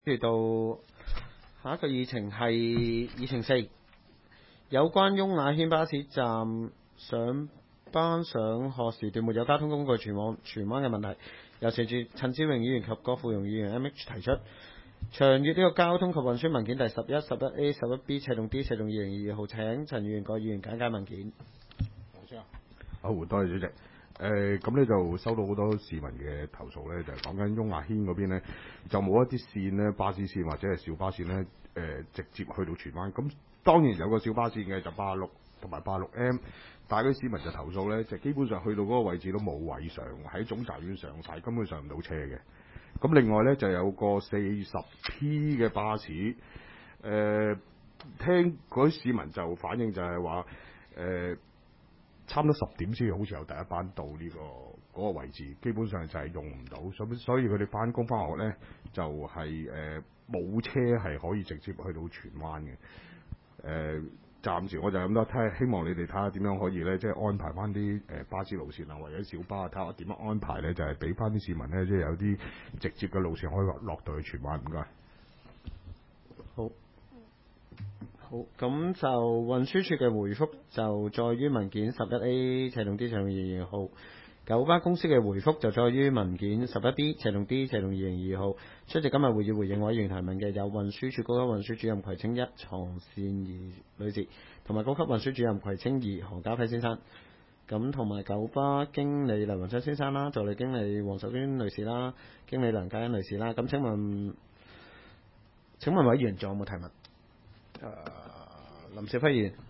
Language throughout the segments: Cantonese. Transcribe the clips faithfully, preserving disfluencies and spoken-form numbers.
跟住到下一個議程係議程四，有關雍雅軒巴士站上班上學時段沒有交通工具全往荃灣嘅問題，由隨住陳志榮議員及郭富榮議員 M H 提出，長月呢個交通及運輸文件第十一、十一 A、十一 B 斜洞 D 斜洞二零二二號，請陳議員、郭議員簡介文件。 好，多謝主席。誒咁咧就收到好多市民嘅投訴咧，就係講緊雍雅軒嗰邊咧，就冇一啲線咧，巴士線或者係小巴線咧，誒、呃、直接去到荃灣。咁當然有個小巴線嘅，就八十六同埋八十六 M， 但係啲市民就投訴咧，就基本上去到嗰個位置都冇位上，喺總站院上晒，根本上唔到車嘅。咁另外咧就有個四十 P 嘅巴士，誒、呃、聽嗰啲市民就反映就係話，誒、呃。差唔多十點先好似有第一班到呢、這個嗰、那個位置，基本上就係用唔到，所以所以佢哋翻工翻學咧就係誒冇車係可以直接去到荃灣嘅。誒、呃、暫時我就咁多睇，希望你哋睇下點樣可以咧，即係安排翻啲誒巴士路線啊，或者小巴睇下點樣安排咧，就係俾翻啲市民咧，即係有啲直接嘅路線可以落落到去荃灣。唔該。 好。好，咁就運輸署嘅回覆就載於文件十一 A 斜洞 D 斜洞二零二二號，九巴公司嘅回覆就載於文件十一 B 斜洞 D 斜洞二零二二號。出席今日會議回應委員提問嘅有運輸署高級運輸主任葵青一床善儀女士，同埋高級運輸主任葵青二何家輝先生。咁同埋九巴經理黎雲昌先生啦，助理經理黃秀娟女士啦，經理梁嘉欣女士啦。咁請問請問委員仲有冇提問？誒、uh, 林少輝議員，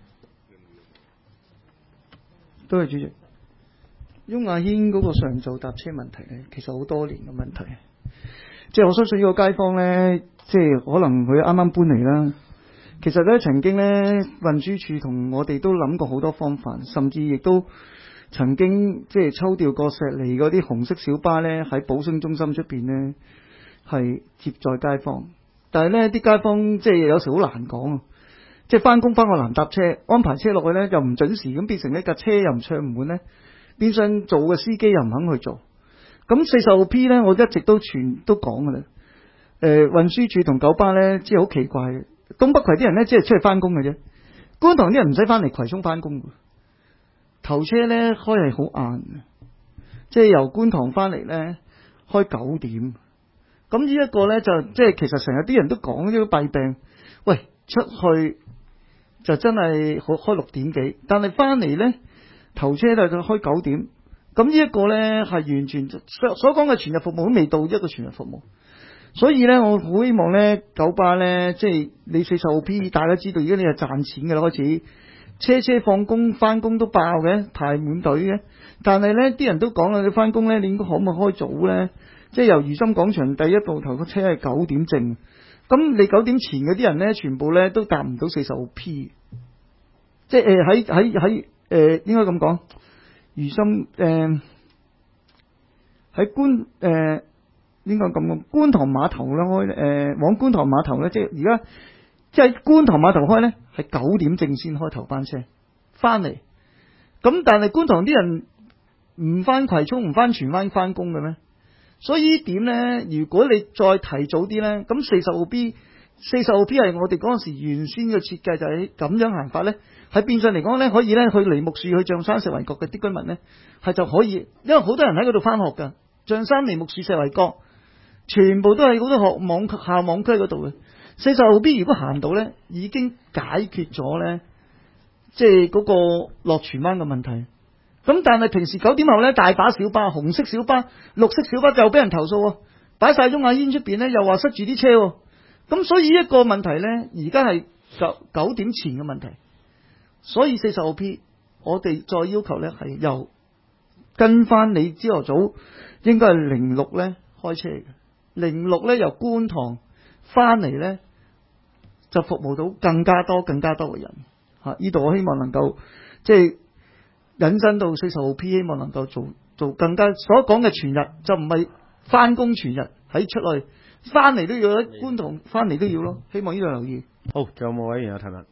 多謝主席。雍雅軒嗰個上晝搭車問題咧，其實好多年嘅問題。即係我相信呢個街坊咧，即係可能佢啱啱搬嚟啦。其實咧，曾經咧運輸署同我哋都諗過好多方法，甚至亦都曾經即係抽調過石梨嗰啲紅色小巴咧，喺保生中心出邊咧係接載街坊。但係咧，啲街坊即係有時好難講啊！即係翻工翻學難搭車，安排車落去咧又唔準時，咁變成呢架車又唔暢唔滿咧，變相做嘅司機又唔肯去做。咁四十號 P 咧，我一直都全都講㗎啦。誒、呃，運輸署同九巴咧，即係好奇怪嘅。東北葵啲人咧，即係出去翻工嘅啫。觀塘啲人唔使翻嚟葵涌翻工嘅。頭車咧開係好晏嘅，即係由觀塘翻嚟咧開九點。咁呢一個咧就即係其實成日啲人都講呢個弊病，喂出去就真係開開六點幾，但係翻嚟咧頭車就開九點，咁呢一個咧係完全所所講嘅全日服務都未到一個全日服務，所以咧我好希望咧九巴咧即係你四十號 P 大家知道而家你係賺錢嘅啦，開始車車放工翻工都爆嘅排滿隊嘅，但係咧啲人都講啦，你翻工咧你應該可唔可以開早咧？即係由如心廣場第一部頭個車係九點正，咁你九點前嗰啲人咧，全部咧都搭唔到四十號 P， 即係誒喺喺喺誒應該咁講，如心誒喺觀誒應該咁講，觀塘碼頭咧開誒、呃、往觀塘碼頭咧，即係而家即係觀塘碼頭開咧係九點正先開頭班車翻嚟，咁但係觀塘啲人唔翻葵涌唔翻荃灣翻工嘅咩？所以呢點咧，如果你再提早啲咧，咁四十號 B、四十號 P 係我哋嗰陣時原先嘅設計就係咁樣行法咧，喺變相嚟講咧，可以咧去梨木樹、去象山、石圍角嘅啲居民咧，係就可以，因為好多人喺嗰度翻學㗎，象山、梨木樹、石圍角，全部都係好多學網校網區嗰度嘅。四十號 B 如果行到咧，已經解決咗咧，即係嗰個落荃灣嘅問題。咁但係平時九點後咧，大把小巴、紅色小巴、綠色小巴就俾人投訴喎，擺晒雍雅軒出邊咧，又話塞住啲車喎。咁所以一個問題咧，而家係九九點前嘅問題。所以四十號 P， 我哋再要求咧係由跟翻你朝頭早應該係零六咧開車嘅，零六咧由觀塘翻嚟咧就服務到更加多、更加多嘅人嚇。呢度我希望能夠即係。引申到四十號 P， 希望能夠做做更加所講嘅全日，就唔係翻工全日喺出去，翻嚟都要喺觀塘翻嚟都要咯。希望呢度留意。 好，仲有冇委員有提問？誒、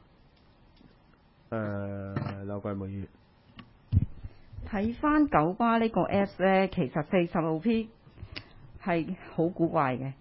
呃，劉桂梅議員， 睇翻九巴呢個 Apps 咧，其實四十號 P 係好古怪嘅。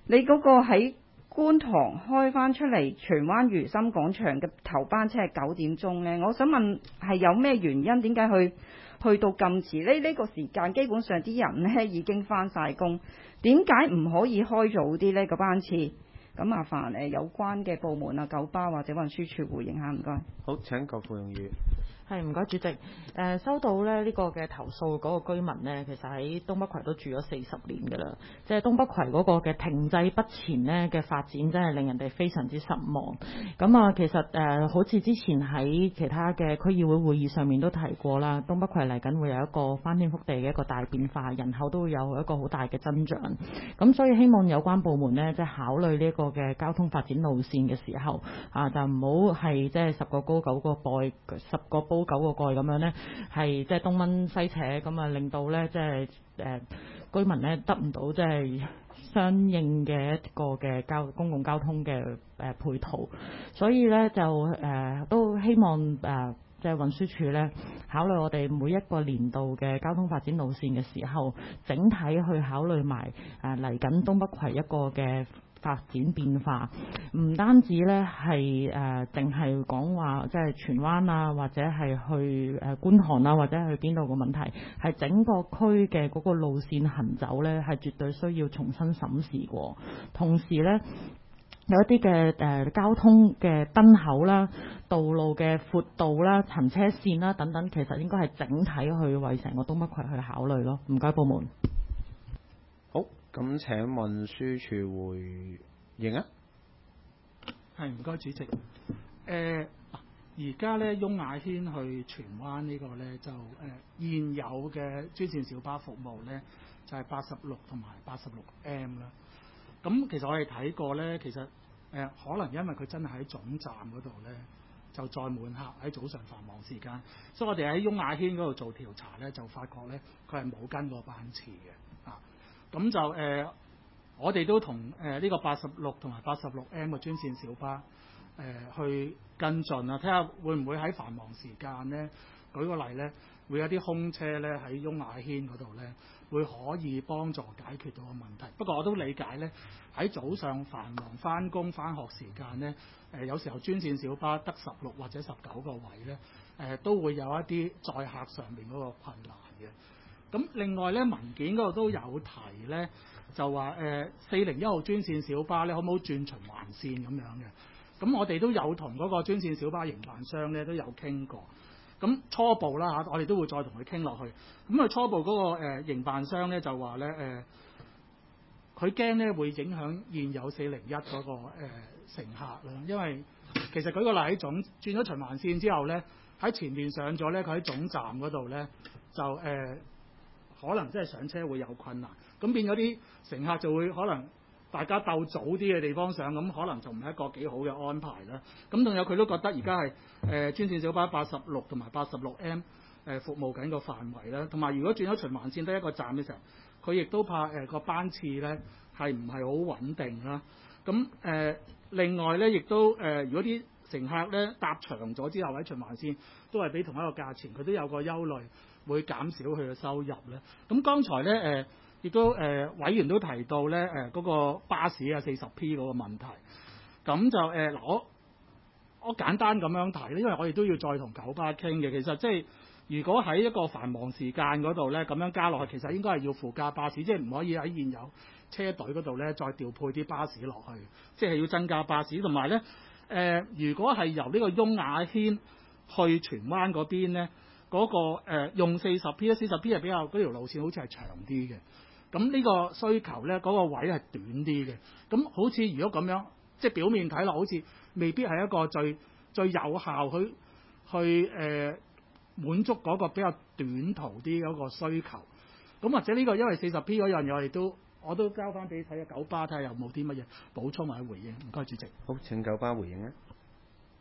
你嗰個喺觀塘開翻出嚟荃灣如心廣場嘅頭班車係九點鐘呢？我想問係有咩原因？點解去去到咁遲？呢呢個時間基本上啲人呢已經翻晒工，點解唔可以開早啲呢個班次？咁麻煩誒有關嘅部門啊，九巴或者運輸署回應下，唔該。 好，請郭富用語。 係唔該主席，誒、呃、收到咧呢、這個嘅投訴嗰個居民呢，其實喺東北葵都住咗四十年㗎啦，即係東北葵嗰個嘅停滯不前呢嘅發展真係令人哋非常之失望。咁啊，其實誒、呃、好似之前喺其他嘅區議會會議上面都提過啦，東北葵嚟緊會有一個翻天覆地嘅一個大變化，人口都會有一個好大嘅增長。咁所以希望有關部門呢，即係考慮呢一個嘅交通發展路線嘅時候，啊就唔好係即係十個高九個蓋，十個煲九個蓋咁樣呢，係即係東掹西扯咁啊，令到呢即係誒居民呢得唔到即係相應嘅一個嘅交公共交通嘅誒、呃、配套，所以呢，就誒、呃、都希望誒。呃即係運輸署咧，考慮我哋每一個年度嘅交通發展路線嘅時候，整體去考慮埋誒嚟緊東北葵一個嘅發展變化，唔單止咧係誒淨係講話即係荃灣啊，或者係去誒觀塘啊，或者係去邊度嘅問題，係整個區嘅嗰個路線行走咧，係絕對需要重新審視過，同時咧。有一啲嘅誒交通嘅燈口啦、道路嘅闊度啦、行車線啦等等，其實應該係整體去為成個東北葵去考慮咯。唔該，部門。 好，咁請運輸署回應啊。 係唔該，主席。誒、呃，而家咧雍雅軒去荃灣呢個咧就誒、呃、現有嘅專線小巴服務咧就係八十六同埋八十六 M 啦。咁其實我哋睇過咧，其實誒、呃、可能因為佢真係喺總站嗰度咧就載滿客喺早上繁忙時間，所以我哋喺雍雅軒嗰度做調查咧，就發覺咧佢係冇跟過班次嘅啊。咁就誒、呃，我哋都同誒呢個八十六同埋八十六 M 嘅專線小巴誒、呃、去跟進啊，睇下會唔會喺繁忙時間咧，舉個例咧，會有啲空車咧喺雍雅軒嗰度咧。會可以幫助解決到個問題。不過我都理解呢，喺早上繁忙翻工翻學時間呢，誒、呃、有時候專線小巴得十六或者十九個位呢，誒、呃、都會有一啲載客上面嗰個困難嘅。咁另外呢，文件嗰度都有提呢，就話誒四零一號專線小巴呢，可唔可以轉循環線咁樣嘅？咁我哋都有同嗰個專線小巴營辦商呢都有傾過。咁初步啦嚇，我哋都會再同佢傾落去。咁佢初步嗰、那個誒、呃、營辦商咧就話咧誒，佢驚咧會影響現有四零一嗰個、呃、乘客啦。因為其實舉個例喺總轉咗循環線之後咧，喺前面上咗咧，佢喺總站嗰度咧就誒、呃、可能真係上車會有困難。咁變咗啲乘客就會可能大家鬥早啲嘅地方上，咁可能就唔係一個幾好嘅安排啦。咁仲有佢都覺得而家係誒專線小巴八十六同埋八十六 M 誒、呃、服務緊個範圍啦。同埋如果轉咗循環線得一個站嘅時候，佢亦都怕誒個、呃、班次咧係唔係好穩定啦。咁誒、呃、另外咧，亦都誒、呃、如果啲乘客咧搭長咗之後喺循環線都係俾同一個價錢，佢都有個憂慮會減少佢嘅收入咧。咁剛才咧誒。呃亦都誒、呃、委員都提到咧誒嗰個巴士啊四十 P 嗰個問題，咁就誒嗱、呃、我我簡單咁樣提咧，因為我哋都要再同九巴傾嘅。其實即係如果喺一個繁忙時間嗰度咧咁樣加落去，其實應該係要附加巴士，即係唔可以喺現有車隊嗰度咧再調配啲巴士落去，即係要增加巴士。同埋咧誒，如果係由呢個雍雅軒去荃灣嗰邊咧，嗰、那個、呃、用四十 P 咧，四十 P 係比較嗰條路線好似係長啲嘅。咁呢個需求咧，嗰、那個位係短啲嘅。咁好似如果咁樣，即係表面睇落好似未必係一個最最有效去去誒、呃、滿足嗰個比較短途啲嗰個需求。咁或者呢、這個因為四十 P 嗰樣嘢，我哋都我都交翻俾睇下九巴睇下有冇啲乜嘢補充或者回應。唔該，主席。 好，請九巴回應啊。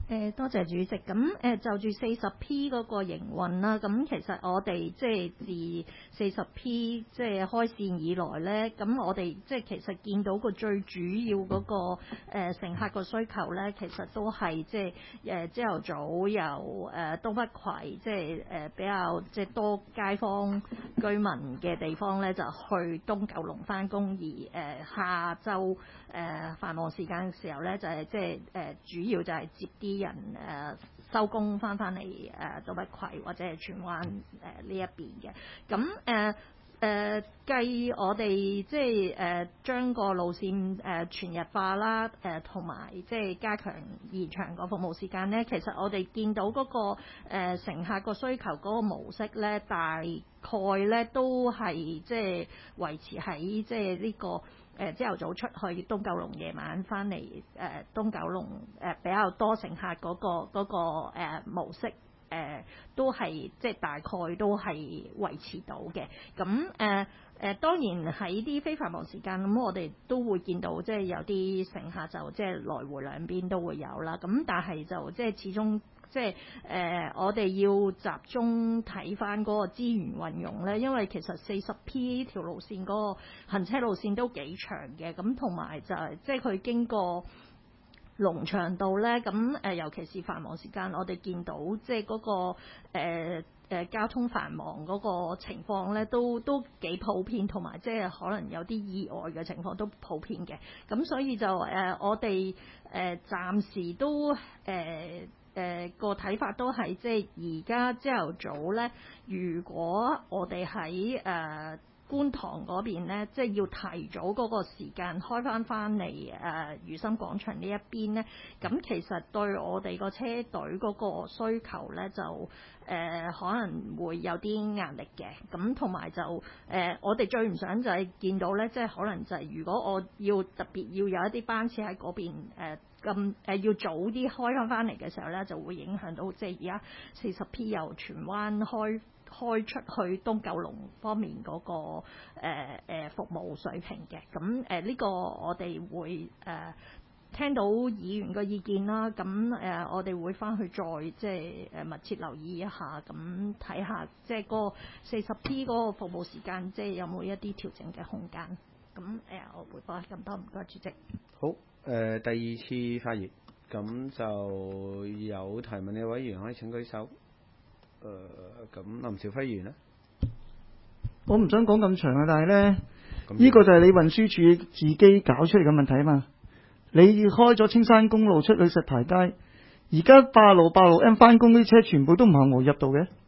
誒多謝主席。咁誒就住四十 P 嗰個營運啦，咁其實我哋即係自四十 P 即係開線以來咧，咁我哋即係其實見到個最主要嗰、那個誒、呃、乘客個需求咧，其實都係即係誒朝頭早由誒、呃、東北葵即係誒比較即係多街坊居民嘅地方咧，就去東九龍翻工，而誒、呃、下晝誒、呃、繁忙時間嘅時候咧，就係即係誒主要就係接啲人誒收工翻翻嚟誒東北葵或者係荃灣誒呢一邊嘅，咁誒誒計我哋即係誒將個路線誒、呃、全日化啦，誒同埋即係加強延長個服務時間咧，其實我哋見到嗰、那個、呃、乘客個需求嗰個模式咧，大概咧都係即係維持喺即係呢個。誒朝頭早出去東九龍，夜晚翻嚟誒東九龍誒、呃、比較多乘客嗰、那個嗰、那個呃、模式誒、呃、都係即係大概都係維持到嘅。咁誒誒當然喺啲非繁忙時間，咁我哋都會見到即係有啲乘客就即係來回兩邊都會有啦。咁但係就即係始終。即係誒、呃，我哋要集中睇翻嗰個資源運用咧，因為其實四十 P 條路線嗰個行車路線都幾長嘅，咁同埋就係、是、即係佢經過龍翔道咧，咁誒、呃、尤其是繁忙時間，我哋見到即係嗰、那個誒、呃呃、交通繁忙嗰個情況咧，都都幾普遍，同埋即係可能有啲意外嘅情況都普遍嘅，咁所以就誒、呃、我哋誒、呃、暫時都誒。呃誒、呃、個睇法都係即係而家朝頭早咧，如果我哋喺誒觀塘嗰邊咧，即係要提早嗰個時間開翻翻嚟誒如心廣場呢一邊咧，咁其實對我哋個車隊嗰個需求咧就誒、呃、可能會有啲壓力嘅，咁同埋就誒、呃、我哋最唔想就係見到咧，即係可能就係如果我要特別要有一啲班次喺嗰邊誒。呃咁誒、呃、要早啲開翻翻嚟嘅時候咧，就會影響到即係而家四十 P 由荃灣開開出去東九龍方面嗰、那個誒、呃呃、服務水平嘅。咁誒呢個我哋會誒、呃、聽到議員嘅意見啦。咁誒、呃、我哋會翻去再即係誒密切留意一下，咁睇下即係嗰個四十 P 嗰個服務時間，即係有冇一啲調整嘅空間。咁誒、呃、我回報咁多，唔該主席。 好。誒、呃、第二次發言，咁就有提問嘅委員可以請舉手。誒、呃、咁林兆輝議員咧， 我唔想講咁長啊，但係咧，呢個就係你運輸署自己搞出嚟嘅問題啊嘛。你開咗青山公路出去石排街，而家八路八路 M 翻工啲車全部都唔行無入道嘅，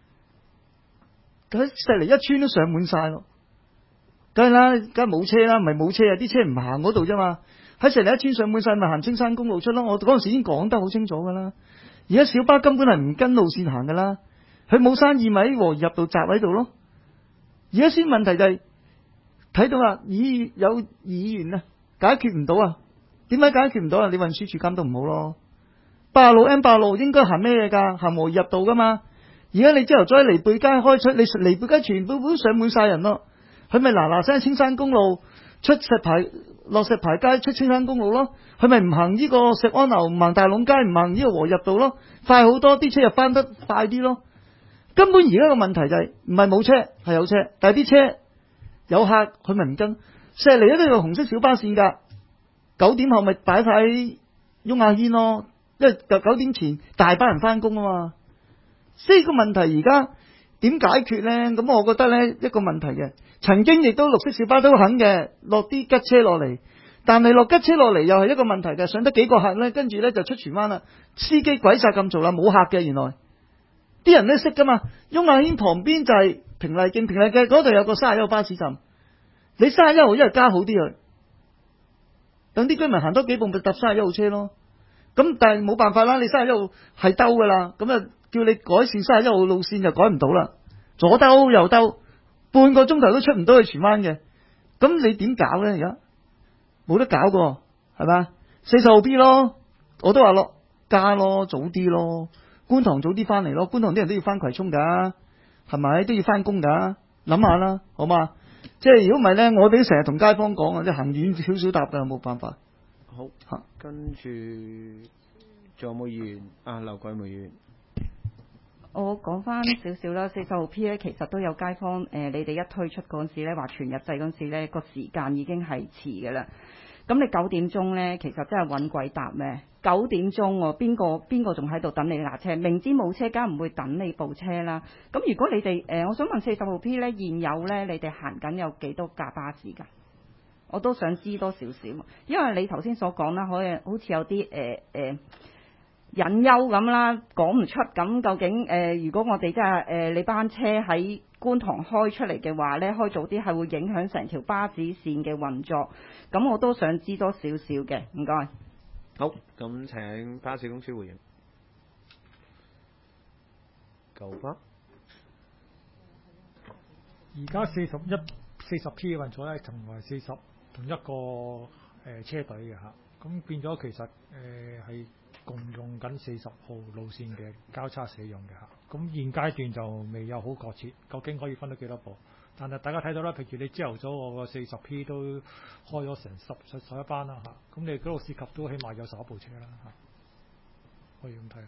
喺石梨一村都上滿晒咯。梗係啦，梗係冇車啦，唔係冇車啊，啲車唔行嗰度啫嘛。喺石梨一村上滿晒，咪行青山公路出咯。我嗰陣時已經講得好清楚噶啦。而家小巴根本係唔跟路線行噶啦，佢冇生意咪喺和宜入道閘喺度咯。而家先問題就係、是、睇到啦，議有議員啊解決唔到啊，點解解決唔到啊？你運輸署監督唔好咯。八路 M 八路應該行咩嘢㗎？行和宜入道噶嘛。而家你朝頭早喺梨貝街開出，你梨貝街全部都上滿晒人咯。佢咪嗱嗱聲青山公路出石排落石排街出青山公路咯，佢咪唔行呢個石安樓，唔行大龍街，唔行呢個和入道咯，快好多，啲車又翻得快啲咯。根本而家個問題就係唔係冇車，係有車，但係啲車有客佢咪唔跟。石梨都有紅色小巴線㗎，九點後咪擺喺雍雅軒咯，因為九點前大班人翻工啊嘛。所以個問題而家點解決咧？咁我覺得咧一個問題嘅。曾經亦都綠色小巴都肯嘅，落啲吉車落嚟，但係落吉車落嚟又係一個問題嘅，上得幾個客咧，跟住咧就出荃灣啦。司機鬼殺咁做啦，冇客嘅原來，啲人咧識噶嘛。雍雅軒旁邊就係平麗徑，平麗徑嗰度有個三十一號巴士站，你三十一號一日加好啲去，等啲居民行多幾步咪搭三十一號車咯。咁但係冇辦法啦，你三十一號係兜噶啦，咁啊叫你改善三十一號路線就改唔到啦，左兜右兜。半個鐘頭都出唔到去荃灣嘅，咁你點搞咧？而家冇得搞個，係咪？四十號 B 咯，我都話咯，加咯，早啲咯，觀塘早啲翻嚟咯，觀塘啲人都要翻葵涌噶，係咪都要翻工噶？諗下啦，好嘛？即係如果唔係咧，我哋成日同街坊講啊，即係行遠少少搭嘅，冇辦法。 好，跟住仲有冇議員啊？劉桂梅議員。 我講翻少少啦，四十號 P 咧，其實都有街坊誒、呃，你哋一推出嗰陣時咧，話全日制嗰陣時咧，個時間已經係遲嘅啦。咁你九點鐘咧，其實真係揾鬼搭咩？九點鐘喎，邊個邊個仲喺度等你架車？明知冇車，梗唔會等你部車啦。咁如果你哋誒、呃，我想問四十號 P 咧，現有咧，你哋行緊有幾多架巴士㗎？我都想知多少少，因為你頭先所講啦，可以好似有啲誒誒。呃呃隱憂咁啦，講唔出咁究竟誒、呃，如果我哋真係誒你班車喺觀塘開出嚟嘅話咧，開早啲係會影響成條巴士線嘅運作，咁我都想知多少少嘅，唔該。 好，咁請巴士公司回應。九巴。 而家四十一四十 P 嘅運作咧，同埋四十同一個誒、呃、車隊嘅嚇，咁變咗其實誒係。呃共用緊四十號路線嘅交叉使用嘅嚇，咁現階段就未有好確切，究竟可以分到幾多部？但係大家睇到啦，譬如你朝頭早我個四十 P 都開咗成十十十一班啦嚇，咁你嗰度涉及都起碼有十一部車啦嚇，可以咁睇下。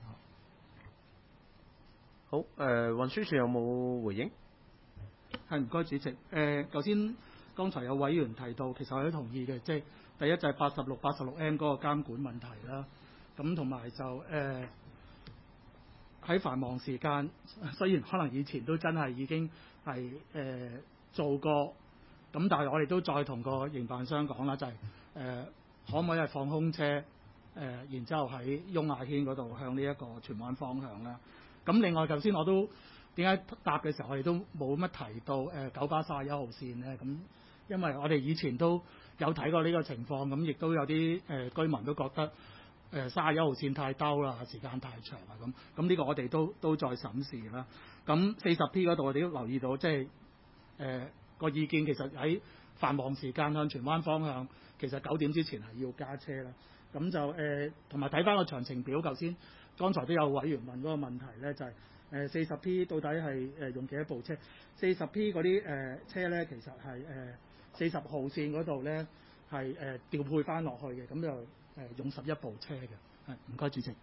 好，誒、呃、運輸署有冇回應？ 係唔該主席。誒頭先剛才有委員提到，其實我都同意嘅，即係第一就係八十六、八十六 M 嗰個監管問題啦。咁同埋就誒喺、呃、繁忙時間，雖然可能以前都真係已經係誒、呃、做過，咁但係我哋都再同個營辦商講啦，就係、是、誒、呃、可唔可以係放空車誒、呃，然之後喺雍雅軒嗰度向呢一個荃灣方向啦。咁另外頭先我都點解答嘅時候，我哋都冇乜提到誒、呃、九巴三十一號線咧？咁因為我哋以前都有睇過呢個情況，咁亦都有啲誒、呃、居民都覺得。誒三十一號線太兜啦，時間太長啦，咁咁呢個我哋都都再審視啦。咁四十 P 嗰度我哋都留意到，即係誒個意見其實喺繁忙時間向荃灣方向，其實九點之前係要加車啦。咁就誒同埋睇翻個詳情表，頭先剛才都有委員問嗰個問題咧，就係誒四十 P 到底係誒用幾多部車？四十 P 嗰啲誒車咧，其實係誒四十號線嗰度咧係誒調配翻落去嘅，咁就。誒用十一部車嘅，係唔該主席。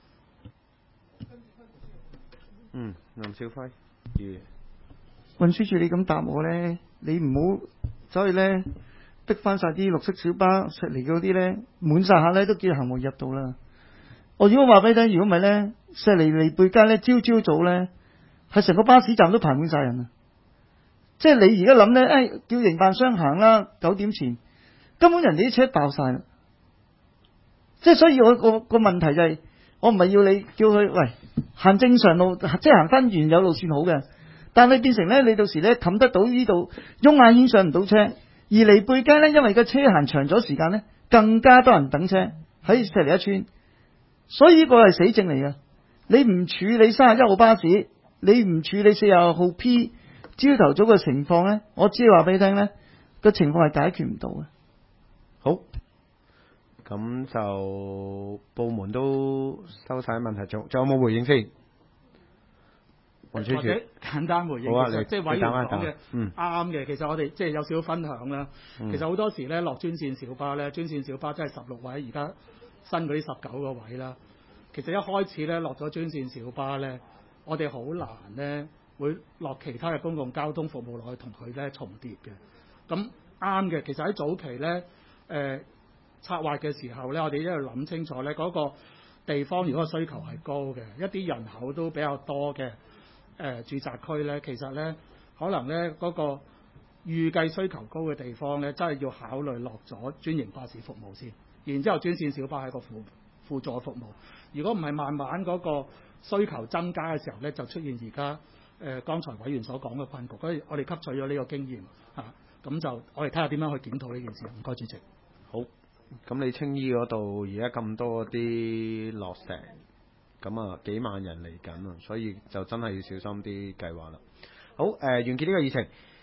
嗯，林少輝，議運輸署你咁答我咧，你唔好走去咧逼翻晒啲綠色小巴石嚟嗰啲咧滿晒客咧，都叫行無入道啦。我如果話俾你聽，如果唔係咧，石梨梨貝街咧朝朝早咧係成個巴士站都排滿晒人啊！即係你而家諗咧，誒、哎、叫營辦商行啦，九點前根本人哋啲車爆晒啦。即係所以我個個問題就係、是，我唔係要你叫佢喂行正常路，即係行翻原有路線好嘅，但係變成咧你到時咧冚得到呢度雍雅軒上唔到車，而梨貝街咧因為個車行長咗時間咧，更加多人等車喺石梨一村，所以呢個係死症嚟嘅。你唔處理三十一號巴士，你唔處理四十號 P 朝頭早嘅情況咧，我只係話俾你聽咧，個情況係解決唔到嘅。 好。咁就部門都收晒問題，仲仲有冇回應先？ 或者簡單回應， 好啊， 其實即係委員講嘅嗯啱嘅。其實我哋即係有少少分享啦。 嗯、 其實好多時咧落專線小巴咧，專線小巴真係十六位，而家新嗰啲十九個位啦。其實一開始咧落咗專線小巴咧，我哋好難咧會落其他嘅公共交通服務落去同佢咧重疊嘅。咁啱嘅，其實喺早期咧誒。呃策劃嘅時候咧，我哋一路諗清楚咧，嗰、那個地方如果個需求係高嘅，一啲人口都比較多嘅誒、呃、住宅區咧，其實咧可能咧嗰、那個預計需求高嘅地方咧，真係要考慮落咗專營巴士服務先，然之後專線小巴係個輔輔助服務。如果唔係慢慢嗰個需求增加嘅時候咧，就出現而家誒剛才委員所講嘅困局。所以我哋吸取咗呢個經驗嚇，咁、啊、就我哋睇下點樣去檢討呢件事。唔該，主席。 好。咁你青衣嗰度而家咁多啲落石，咁啊幾萬人嚟緊啊，所以就真係要小心啲計劃啦。好，誒、呃、完結呢個議程。